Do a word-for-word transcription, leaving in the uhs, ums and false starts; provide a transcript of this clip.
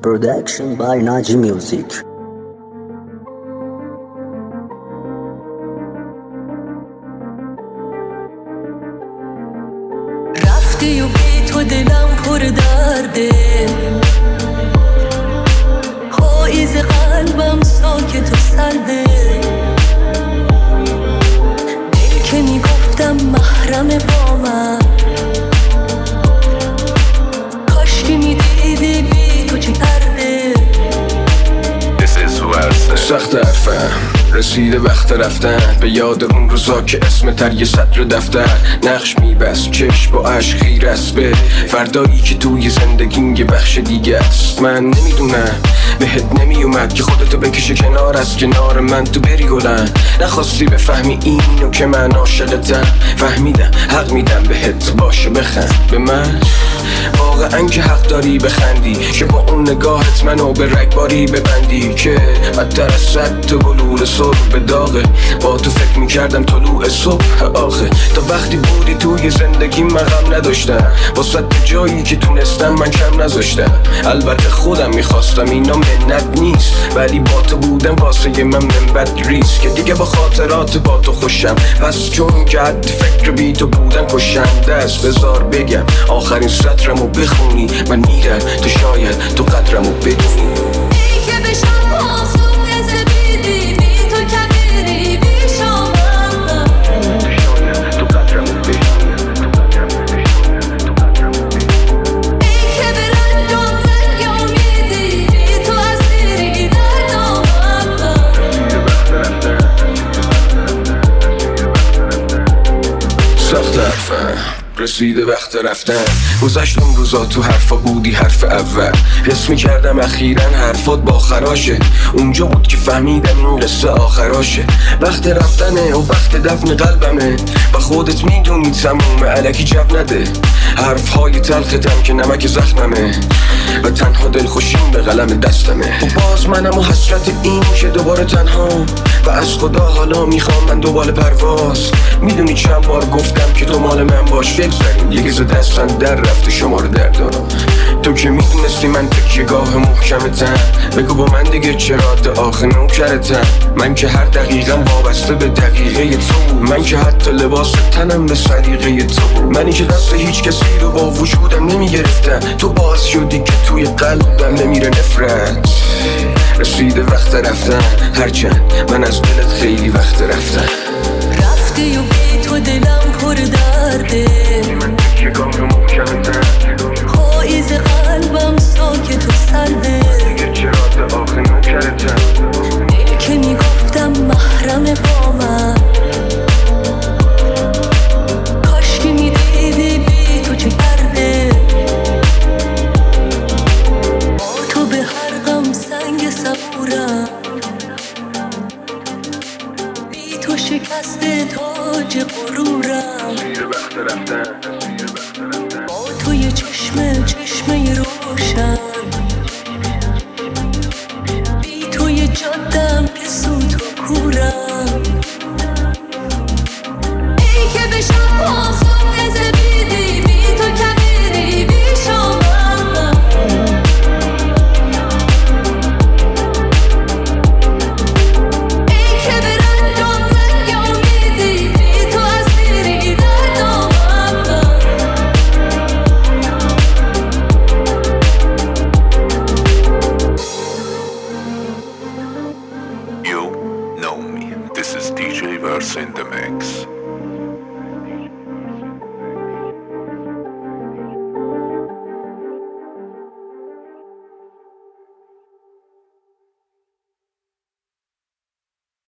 Production by Naji Music. رفتی و بی تو دلم پر درده، پاییز قلبم ساکت و سرده. دل که میگفتم محرم با من، کاش که میدیدی بی تو چی کرده. سخت حرفم رسیده وقت رفتن، به یاد اون روزا که اسم تر یه سطر دفتر نقش میبست، چشم با عشق خیره است به فردایی که توی زندگیم یه بخش دیگه است. من نمیدونم بهت نمیومد که خودتو بکشه کنار از کنار من تو بری گلن. نخواستی بفهمی اینو که من عاشقتم، فهمیدم حق میدم بهت باشه بخند به من. واقعا که حق داری بخندی که با اون نگاهت منو به رگباری ببندی که بدتر از صد تو بلور صبح به داغه. با تو فکر میکردم طلوع صبح آخه، تا وقتی بودی توی زندگی من غم نداشتم، واسه جایی که تونستم من کم نذاشتم. البته خودم میخواستم اینا منت نیست، ولی با تو بودم واسه من منبت ریست که دیگه با خاطرات با تو خوشم. پس چون که حد فکر بی تو بودن کشنده است، بذار بگم آخرین سطرمو بخونی. من میرم تو شاید تو قدرمو بدونی. ای که بشم آسون نزبیدی بی تو کبیری بی شامم، تو شاید تو قدرمو بدونی. ای که به رنجام رنگ امیدی بی تو اسیری در دامم. سخت حرفم رسیده وقت رفتن، گذشت اون روزا تو حرفا بودی حرف اول. حس میکردم اخیراً حرفات با خراشه، اونجا بود که فهمیدم این قصه آخراشه. وقت رفتنه و وقت دفن قلبمه، و خودت میدونی تموم علکی جب نده. حرفهای تلختم که نمک زخممه، و تنها دلخوشیم به قلم دستمه. و باز منم و حسرت این که دوباره تنها، و از خدا حالا میخوام من دوباره پرواز. میدونی چند بار گفتم که تو مال من باش، بگذاریم یه گز دستن در رفته شماره دردانم. تو که میدونستی من تکیه‌گاه محکمتم، بگو با من دیگه چرا تا آخر نوکرتم. من که هر دقیقم وابسته به دقیقه تو، من که حتی لباس تنم به سلیقه تو. منی که دست هیچ کسی رو با وجودم نمیگرفتم، تو باز شدی که توی قلبم نمیره نفرت. رسیده وقت رفتن، هرچند من از دلت خیلی وقت رفتم. رفتی و بی تو دلم پر درده، من تکیه‌گاه محکمتم، پاییز قلبم ساکت و سرده. دیگه چرا تا آخر نوکرتم. دل که میگفتم محرم با من، کاش که میدیدی بی تو چه کرده. با تو به هر غم سنگ صبورم، بی تو شکسته تاج غرورم. وقت رفتن با تو یه چشمه چشمه روشن، بی تو یه جادم که سوت و کورم. ای که بشم آسون نزبیدی بی تو کبیری بی شامم، ای که به رنجام رنگ امیدی بی تو اسیری در دامم. You know me. This is D J Verse in the mix.